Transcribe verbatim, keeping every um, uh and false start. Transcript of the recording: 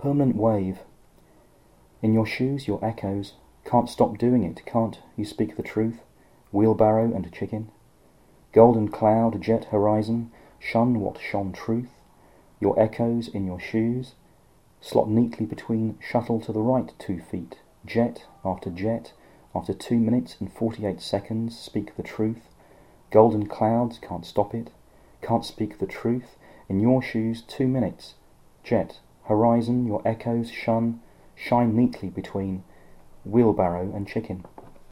Permanent wave. In your shoes, your echoes. Can't stop doing it, can't you speak the truth? Wheelbarrow and chicken. Golden cloud, jet horizon. Shun what shone truth. Your echoes in your shoes. Slot neatly between shuttle to the right two feet. Jet after jet. After two minutes and forty-eight seconds, speak the truth. Golden clouds, can't stop it. Can't speak the truth. In your shoes, two minutes. Jet, horizon, your echoes shun. Shine neatly between wheelbarrow and chicken.